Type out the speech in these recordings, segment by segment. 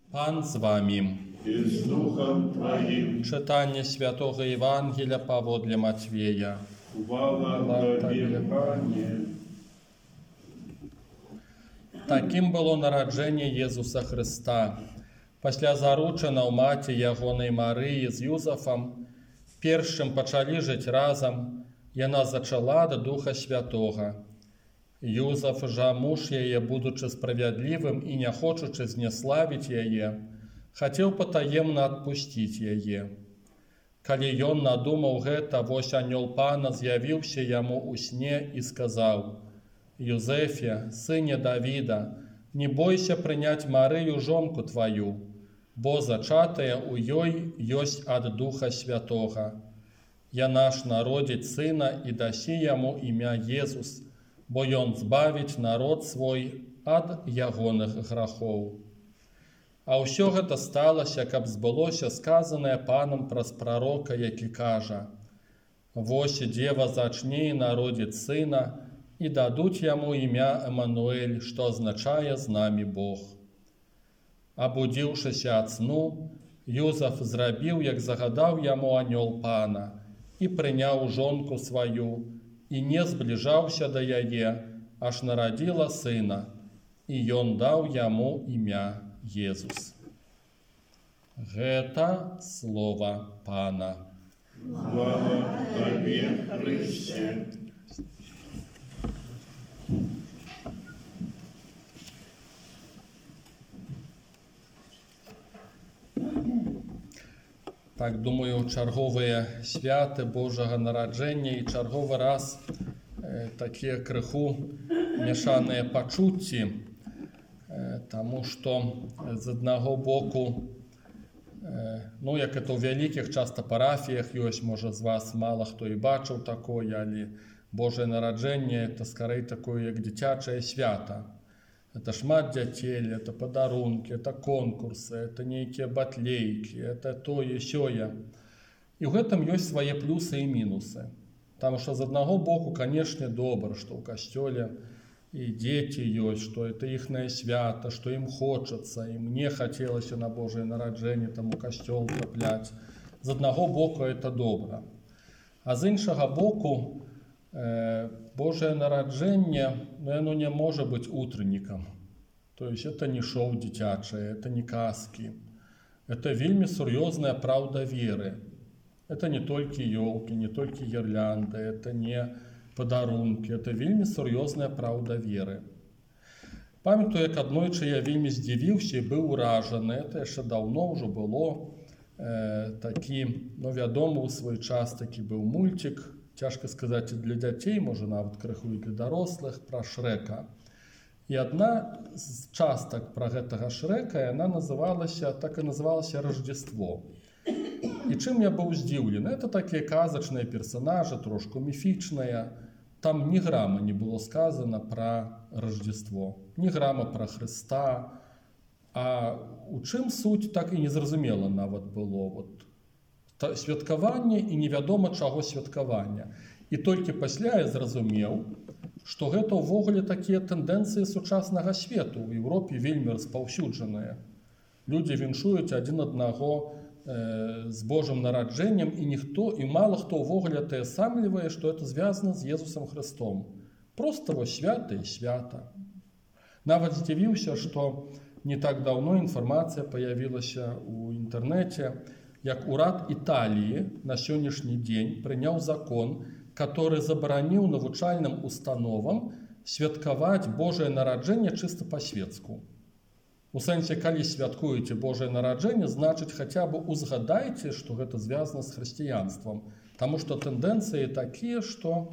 Пан з вами. И с Духом Твоим. Читання Святого Євангелія паводле Матвея. Хвала Тобі, Пане. Таким было нараджэнне Езуса Христа. Пасля заручана ў маці ягонай Марыі з Юзафам, першым пачалі жыць разам, яна зачала ад Духа Святога. Юзаф жа муж яе, будучы справядлівым і не хочучы зняславіць яе, хацеў патаемна адпусціць яе. Калі ён надумаў гэта, вось анёл Пана з'явіўся яму ў сне і сказаў: «Юзефе, сыне Давіда, не бойся прыняць Марыю жонку тваю, бо зачатая ў ёй ёсць ад Духа Святога. Яна ж народзіць сына і дасі яму імя Езус, бо ён збавіць народ свой ад ягоных грахоў». А ўсё гэта сталася, каб збылося сказанае Панам праз прарока, які кажа: «Вось дзева зачне і народзіць сына, і дадуць яму імя Эмануэль, што азначае «з намі Бог». Абудзіўшыся ад сну, Юзаф зрабіў, як загадаў яму анёл Пана, і прыняў жонку сваю, і не збліжаўся да яе, аж нарадзіла сына, і ён даў яму імя Езус. Гэта слова Пана. Хвала Тобі, Христе. Так, думаю, чарговыя святы Божага нараджэння і чарговы раз такія крыху мяшаныя пачуцці, таму што з аднаго боку, як это ў вялікіх часта парафіях ёсць, можа з вас мала хто і бачыў такое, але Божае нараджэнне – это скорей такое, як дзіцячае свята. Это шмат дзяцей, это падарункі, это конкурсы, это нейкія батлейкі, это тое, сёе. І ў гэтым ёсць свае плюсы і мінусы. Таму што з аднаго боку, канешне, добра, што ў касцёле і дзеці ёсць, што это іхнае свята, што ім хочацца, і мне хацелася на Божае нараджэнне там у касцёл трапляць. З аднаго боку это добра. А з іншага боку, Божае нараджэнне, яно не можа быць утреннікам. То есть это не шоу дзіцячае, это не казки. Это вельмі сур'ёзная праўда веры. Это не толькі ёлкі, не толькі гірлянды, это не падарункі, это вельмі сур'ёзная праўда веры. Памятаю, як аднойчы я вельмі здзівіўся і быў уражаны. Это яшчэ даўно ўжо было. Такі, вядомы ў свой час такі быў мульцік, цяжка сказаць, для дзяцей, можа нават крыху і для дарослых, пра Шрэка. І адна з частак пра гэтага Шрэка, яна так і называлася «Рождество». І чым я быў здзіўлены? Это такія казачныя персонажы, трошку міфічныя. Там ні грама не было сказана пра Рождество, ні грама пра Хрыста. А у чым суть, так і незразумела нават было. Святкаванне і невядома чаго святкавання. І толькі пасля я зразумеў, што гэта ўвогуле такія тэндэнцыі сучаснага свету. У Еўропе вельмі распаўсюджаныя. Людзі віншуюць адзін аднаго з Божым нараджэннем, і мала хто ўвогуле атаясамлівае, што это звязана з Езусам Христом. Проста вось свята і свята. Нават здзівіўся, што не так даўно інфармацыя паявілася ў інтэрнэце, як урад Італіі на сённяшні дзень прыняў закон, который забараніў навучальным установам святкаваць Божае нараджэнне чыста па-светску. У сэнсе, калі святкуеце Божае нараджэнне, значыць, хаця б узгадайце, што гэта звязана з хрысціянствам. Таму што тэндэнцыі такія, што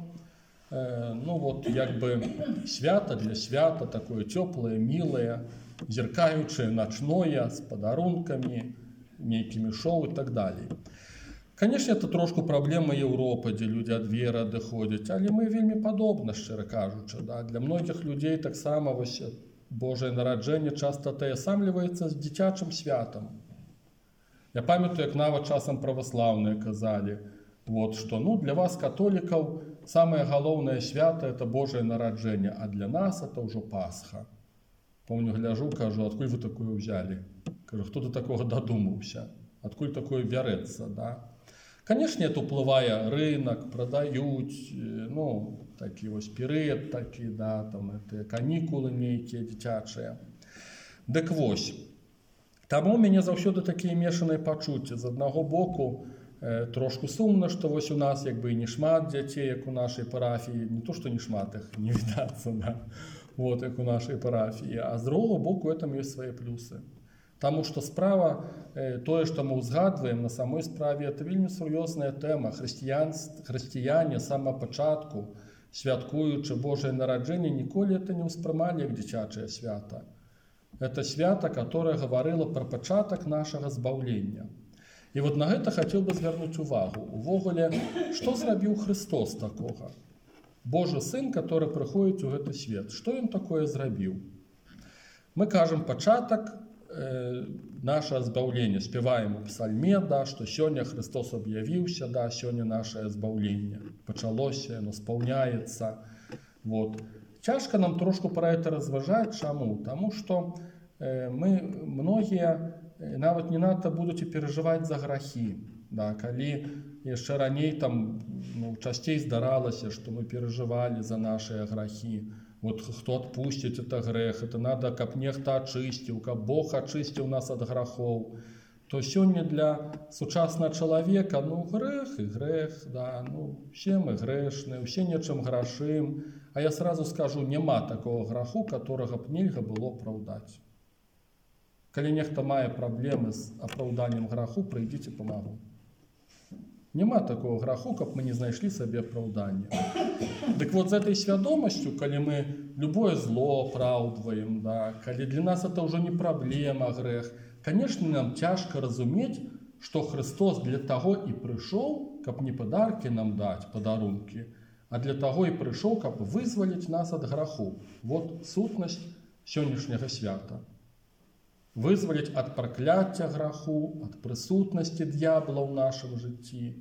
свята для свята, такое цёплае, мілае, зіркаючае, начное, з падарункамі, нейкімі шоу і так далей. Канешне, это трошку праблема Еўропы, дзе людзі ад веры адыходзяць, але мы вельмі падобна, шчыра кажучы. Для многіх людзей таксама Божае нараджэнне часта атаясамліваецца з дзіцячым святам. Я памятаю, як нават часам праваслаўныя казалі, што для вас, католікаў, самае галоўнае свята – это Божае нараджэнне, а для нас это ўжо Пасха. Помню, гляжу, кажу, адкуль вы такое ўзялі? Кажу, хто до такого додумався? Откуль такое берется, да? Конечно, это уплывае рынок, продают, ну, такие вот период, такие, да, там, это каникулы некие дзіцячыя. Дык вось, таму у мяне заўсёды такія мешаныя пачуцці. З аднаго боку, трошку сумна, што вось у нас як бы і не шмат дзяцей, як у нашай парафіі, не то, што не шмат іх, не відацца, да, вот, як у нашай парафіі, а з другого боку, этом ёсць свае плюсы. Таму што справа, тое, што мы ўзгадваем на самой справе, это вельмі сур'ёзная тэма. Хрысціяне з самага пачатку, святкуючы Божае нараджэнне, ніколі это не ўспрымалі як дзіцячае свята. Это свята, которое гаварыла пра пачатак нашага збаўлення. І вот на гэта хацеў бы звярнуць увагу. Увогуле, што зрабіў Христос такога? Божы сын, который прыходзіць у гэты свет. Што ён такое зрабіў? Мы кажам пачатак наше збаўленне, спяваем у псальме, да, што сёння Христос аб'явіўся, да, сёння нашае збаўленне пачалося, яно спаўняецца. Вот. Цяжка нам трошку пра гэта разважаць. Чаму? Таму што мы многія нават не надта будуць і перажываць за грахі. Да, калі яшчэ раней там, ну, часцей здаралася, што мы перажывалі за нашыя грахі. Вот хто адпусціць это грэх, это надо, каб нехта ачысціў, каб Бог ачысціў нас ад грахоў. То сёння для сучаснага чалавека, ну, грэх і грэх, да, ну, все мы грэшныя, усе нечым грашым. А я сразу скажу, няма такого граху, которого б нельга было апраўдаць. Калі нехта мае праблемы з апраўданнем граху, прыйдзіце, памагу. Няма такого граху, каб мы не знайшлі сабе апраўдання. Дык вот з этой свядомасцю, калі мы любое зло апраўдваем, да, калі для нас это ўжо не праблема, грэх, конечно, нам цяжка разумець, што Христос для таго і прыйшоў, каб не падаркі нам даць, падарункі, а для таго і прыйшоў, каб вызваліць нас ад граху. Вот сутнасць сённяшняга свята. Вызваліць ад пракляцця граху, ад прысутнасці д'ябла ў нашым жыцці.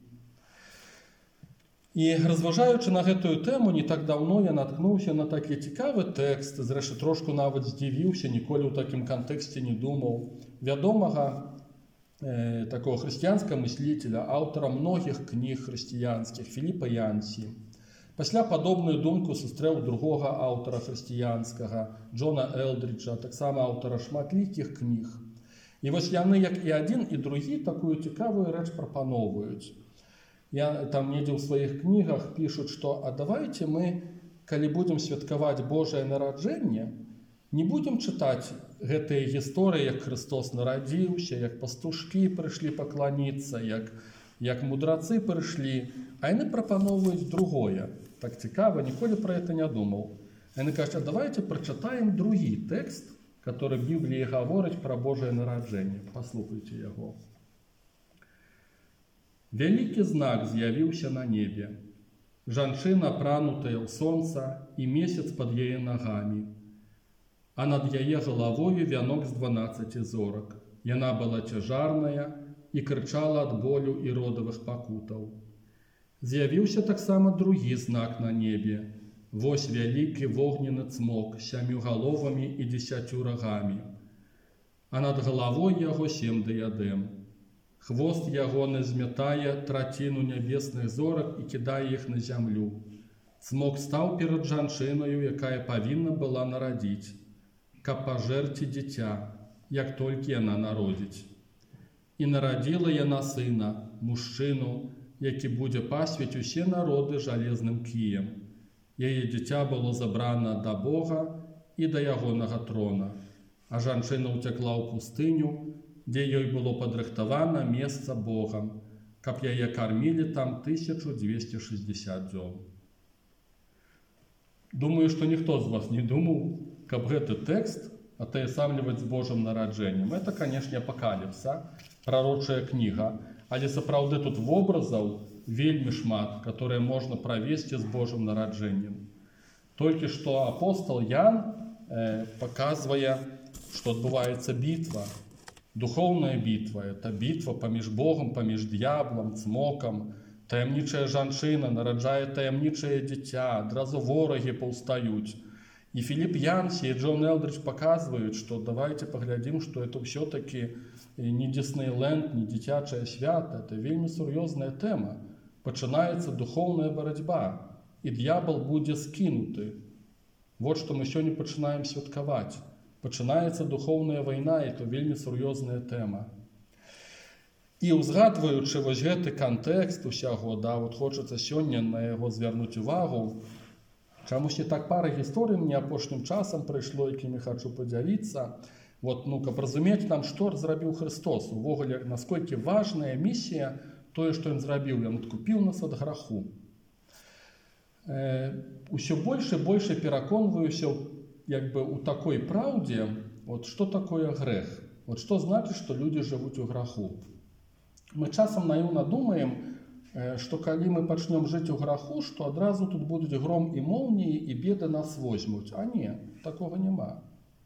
І разважаючы на гэтую тэму, не так даўно я наткнуўся на такі цікавы тэкст, зрэшты, трошку нават здзівіўся, ніколі ў такім кантэксце не думаў, вядомага такого хрысціянскага мыслителя, аўтара многіх кніг хрысціянскіх, Філіпа Янсі. Пасля падобную думку сустрэў другога аўтара хрысціянскага, Джона Элдріджа, таксама аўтара шматлікіх кніг. І вось яны, як і адзін, і другі, такую цікавую рэч прапаноўваюць. Я там недзе ў сваіх кнігах пішуць, што а давайте мы, калі будзем святкаваць Божае нараджэнне, не будзем чытаць гэтыя гісторыі, як Христос нарадзіўся, як пастушкі прыйшлі пакланіцца, як мудрацы прыйшлі, а яны прапаноўваюць другое. Так цікава, ніколі пра гэта не думаў. Яны кажуць, а давайте прачытаем другі тэкст, который в Бібліі гаворыць пра Божае нараджэнне. Паслухайце яго. Вялікі знак з'явіўся на небе. Жанчына, апранутая ў сонца, і месяц пад яе нагамі. А над яе галавою вянок з 12 зорак. Яна была цяжарная і крычала ад болю і родавых пакутаў. З'явіўся таксама другі знак на небе. Вось вялікі вогненны цмок з 7 галовамі і 10 рагамі. А над галавой яго 7 дыядэм. Хвост ягоны змятае траціну нябесных зорак і кідае іх на зямлю. Цмок стаў перад жанчынаю, якая павінна была нарадзіць, каб пажэрці дзіця, як толькі яна народзіць. І нарадзіла яна сына, мужчыну, які будзе пасвіць усе народы жалезным кіем. Яе дзіця было забрана да Бога і да ягонага трона, а жанчына ўцякла ў пустыню, дзе ёй было падрыхтавана месца Богам, каб яе кармілі там 1260 дзён. Думаю, што ніхто з вас не думаў, каб гэты тэкст атаясамліваць з Божым нараджэннем. Это, канешне, апакаліпса, прарочая кніга, але сапраўды тут вобразаў вельмі шмат, которые можна правесці з Божым нараджэннем. Толькі што апостол Ян паказвае, што адбываецца бітва. Духовная бітва – это бітва паміж Богом, паміж д'яблам, цмокам. Таямнічая жанчына нараджае таямнічае дзіця, адразу ворагі паўстаюць. И Филипп Янси, и Джон Элдридж показывают, что давайте поглядим, что это все-таки не Диснейленд, не дитяче свято, это вельми серьезная тема. Починається духовная боротьба, и дьявол будет скинутый. Вот что мы сегодня починаем святкувати. Починається духовная война, и это вельми серьезная тема. І узгадуючи вось гэты кантэкст усяго, да, вот хочется сёння на яго звярнуць увагу. Чамусьці так пара гісторый мне апошнім часам прыйшло, якімі хачу падзяліцца. Вот, каб разумець нам, што зрабіў Христос. Увогуле, насколькі важная місія тое, што ён зрабіў. Ён адкупіў нас ад граху. Усё больш і больш пераконваюся у такой праўдзе, вот, што такое грэх. Вот, што значыць, што людзі жывуць у граху. Мы часам наіўна думаем, што калі мы пачнём жыць у граху, што адразу тут будуць гром і молніі, і беды нас возьмуць. А не, такога няма.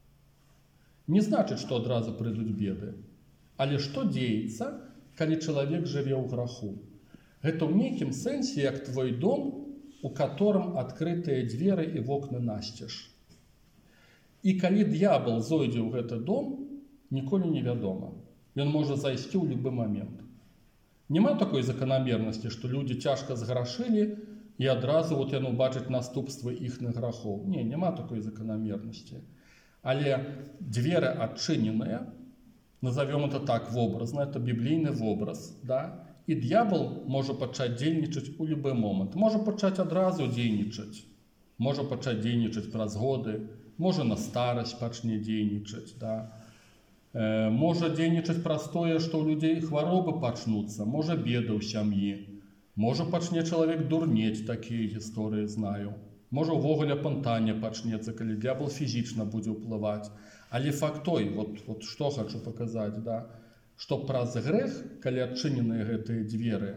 Не значыць, што адразу прыйдуць беды. Але што дзеецца, калі чалавек жыве ў граху? Гэта ў нейкім сэнсе як твой дом, у которым адкрытыя дзверы і вокны насцеж. І калі д'ябал зойдзе ў гэты дом, ніколі невядома. Ён можа зайсці ў любы момент. Нема такой заканамернасці, што людзі цяжка зграшылі і адразу яны бачаць наступствы іхных грахоў. Не, няма такой заканамернасці. Але дзверы адчыненыя, назовем это так вобразна, это біблійны вобраз, да? І д'ябал можа пачаць дзейнічаць у любы момант. Можа пачаць адразу дзейнічаць, можа пачаць дзейнічаць праз годы, можа на старасць пачне дзейнічаць, да? Можа дзейнічаць праз тое, што ў людзей хваробы пачнуцца, можа беды ў сям'і, можа пачне чалавек дурнець, такія гісторыі знаю. Можа ўвогуле апантанне пачнецца, калі д'ябал фізічна будзе ўплываць. Але факт той, вот што хачу паказаць, да, што праз грэх, калі адчыненыя гэтыя дзверы,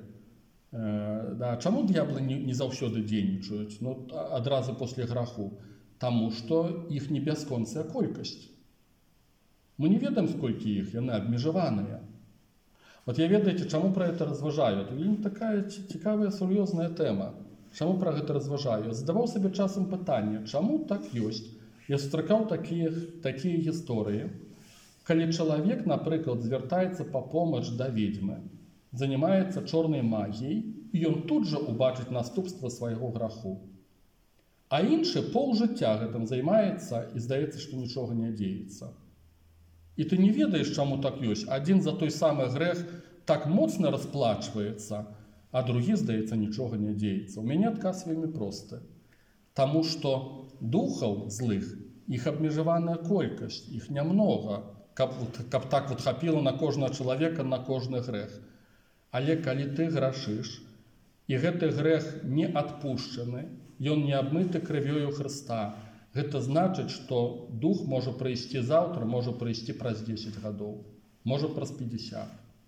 да, чаму д'яблы не заўсёды дзейнічаюць, адразу после граху? Таму што іх не бясконцая колькасць. Мы не ведаем, сколькі іх, яны абмежаваныя. Вот я ведаеце, чаму пра гэта разважаю? Это вельмі такая цікавая, сур'ёзная тэма. Чаму пра гэта разважаю? Задаваў сабе часам пытанне, чаму так ёсць? Я сустракаў такія гісторыі, калі чалавек, напрыклад, звяртаецца па помач да ведзьмы, занимаецца чорнай магіяй, і ён тут жа убачыць наступства свайго граху. А іншы паўжыцця гэтым займаецца і здаецца, што нічога не дзеецца. І ты не ведаеш, чаму так ёсць. Адзін за той самы грэх так моцна расплачваецца, а другі, здаецца, нічога не дзеецца. У мяне адказ вельмі просты. Таму што духаў злых, іх абмежаваная колькасць, іх нямнога, каб так хапіла на кожнага чалавека, на кожны грэх. Але калі ты грашыш, і гэты грэх не адпушчаны, ён не абмыты крывёю Хрыста, гэта значыць, што дух можа прыйсці заўтра, можа прыйсці праз 10 гадоў, можа праз 50.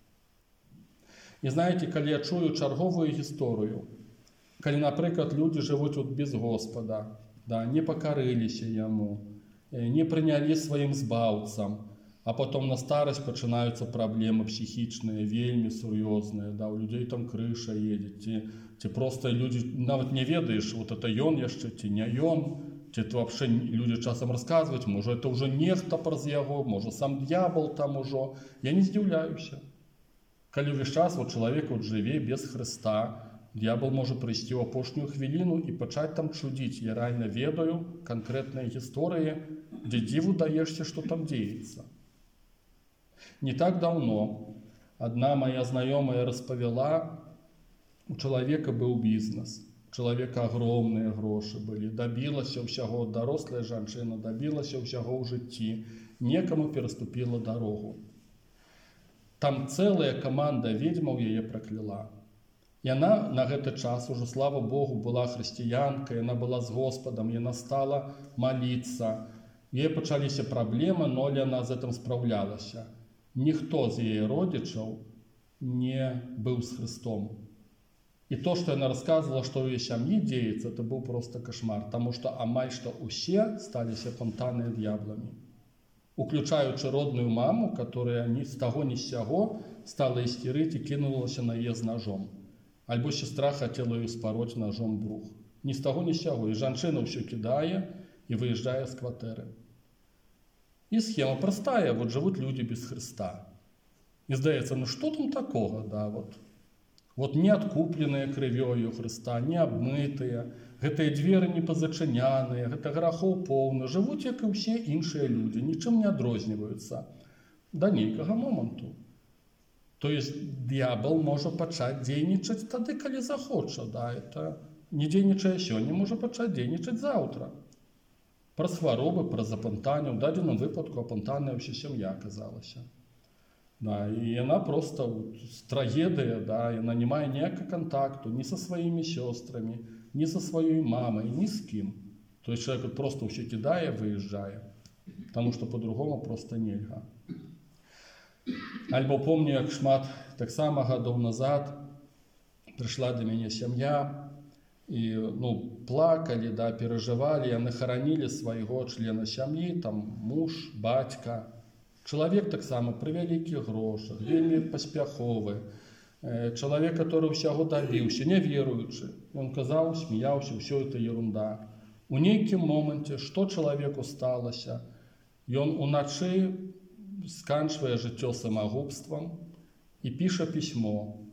І знаеце, калі я чую чарговую гісторыю, калі, напрыклад, людзі жывуць без Господа, да, не пакарыліся яму, не прынялі сваім збаўцам, а потом на старасць пачынаюцца праблемы псіхічныя, вельмі сур'ёзныя, да, у людзей там крыша едзе, ці проста людзі нават не ведаеш, вот это ён яшчэ, ці не ён, ці это вообще людзі часам расказваюць, можа это ўжо нехта праз яго, можа сам д'ябал там ужо. Я не здзіўляюся. Калі ўвесь час чалавек жыве без Хрыста, д'ябал можа прыйсці ў апошнюю хвіліну і пачаць там чудзіць. Я рэальна ведаю канкрэтныя гісторыі, дзе дзіву даешся, што там дзеецца. Не так даўно адна моя знаёмая распавяла, у чалавека быў бізнес. У чалавека агромныя грошы былі, дабілася ўсяго, дарослая жанчына дабілася ўсяго ў жыцці, некаму пераступіла дарогу. Там цэлая каманда ведзьмаў яе пракляла. Яна на гэты час ужо, слава Богу, была хрысціянка, яна была з Господам, яна стала маліцца. Яе пачаліся праблемы, но яна з гэтым спраўлялася. Ніхто з яе родзічаў не быў з Хрыстом. І то, што яна расказвала, што ў яе сям'і дзеецца, это быў проста кашмар, таму што амаль што ўсе сталіся пантаныя д'ябламі. Уключаючы родную маму, которая ні з таго, ні з сяго стала істерыць і кінулася на яе з ножом. Альбо сестра хацела ёй спароць ножом брух. Ні з таго, ні з сяго. І жанчына ўсё кідае и выезжая с квартиры. И схема простая, вот живут люди без Христа. И здається, ну що там такого, да, вот не откупленные кровью Христа, не обмытые, гэтыя двери не позачыняныя, гэта грахоў поўна, живуть, як і ўсе іншыя люди, нічым не адрозніваюцца до нейкага моманту. То есть дьявол можа пачаць дзейнічаць тады, калі захоча, да, это не дзейнічае сёння, можа пачаць дзейнічаць заўтра. Праз хваробы, праз апантанне, у дадзеным выпадку апантаная ўся сям'я аказалася. Да, и она просто трагедия, да, и она не мае ніякага контакту ни со своими сестрами, ни со своей мамой, ни с кем. То есть человек просто все кидая, выезжая, потому что по-другому просто нельга. Альбо помню, як шмат таксама гадоў назад пришла до меня семья, и плакали, да, переживали, яны хоронили своего члена семьи, там муж, батька. Чалавек таксама пры вялікіх грошах, вельмі паспяховы, чалавек, который ўсяго дабіўся, не веруючы. Ён казаў, смяяўся, ўсё это ерунда. У нейкім моманце, што чалавеку сталася, ён уначы сканчвае жыццё самагубствам і піша пісьмо.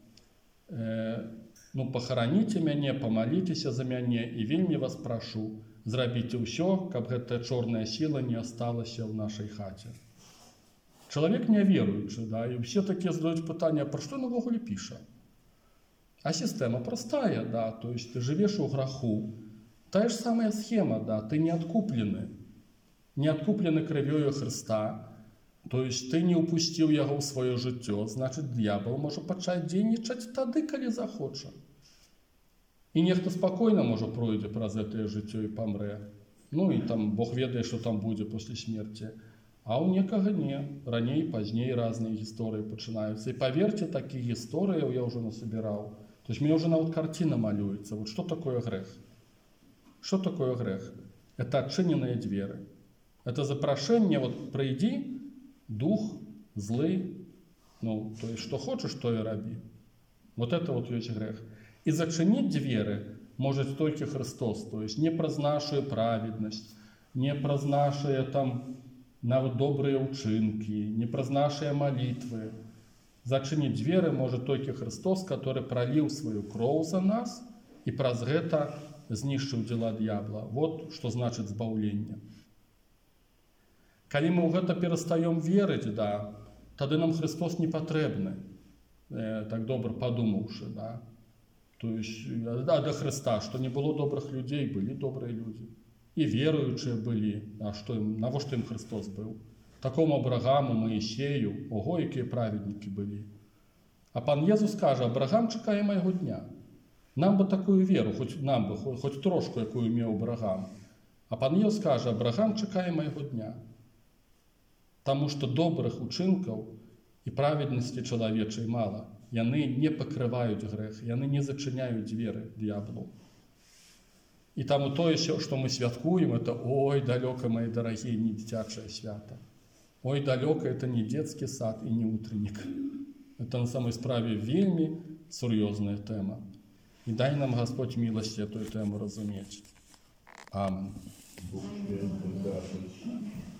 Пахараніце мяне, памаліцеся за мяне і вельмі вас прашу, зрабіце ўсё, каб гэтая чорная сіла не асталася ў нашай хаце. Чалавек не веруючы, да, і ўсе такія задаюць пытанне, пра што ён увогуле піша? А сістэма простая, да, то есть ты жывеш у граху, тая ж самая схема, да, ты не адкуплены крывёю Христа, то есть ты не упусціў яго ў сваё жыццё, значыць д'ябал можа пачаць дзейнічаць тады, калі захоча. І нехта спакойна можа пройдзе праз гэтае жыццё і памрэ. І там Бог ведае, што там будзе пасля смерці. А у некага не. Раней, пазней разныя гісторыі пачынаюцца. І паверце, такіх гісторыяў я ўжо насабіраў. То есть мне ўжо нават карціна малюецца. Вот што такое грэх? Што такое грэх? Это адчыненыя дзверы. Это запрашэнне, вот прыйдзі, дух злы, то есть што хочаш, то і рабі. Вот это вот ёсць грэх. І зачыніць дзверы можа толькі Христос, то есть не праз нашу праведнасць, не праз нашыя там нават добрыя ўчынкі, не праз нашыя малітвы. Зачыніць дзверы можа толькі Христос, который проліў сваю кроў за нас і праз гэта знішчыў дзела д'ябла. Вот што значыць збаўленне. Калі мы ў гэта перастаём верыць, да, тады нам Христос не патрэбны, так добра падумаўшы, да. То есть до Христа, што не было добрых людзей, былі добрыя людзі. І веруючыя былі, а навошта ім Христос быў? Такому Абрагаму, Моисею, ого, якія праведнікі былі. А пан Езус кажа, Абрагам чакае майго дня. Нам бы такую веру, хоць трошку, якую меў Абрагам. А пан Езус кажа, Абрагам чакае майго дня. Таму што добрых учынкаў і праведнасці чалавечай мала. Яны не пакрываюць грэх, яны не зачыняюць дзверы д'яблу. І таму тое, што мы святкуем, это ой, далёка, мои дарагія, не дзіцячае свята. Ой, далёка, это не детский сад і не утренник. Это на самой справе вельмі сур'ёзная тэма. І дай нам Господь міласці эту тэму разумець. Амин.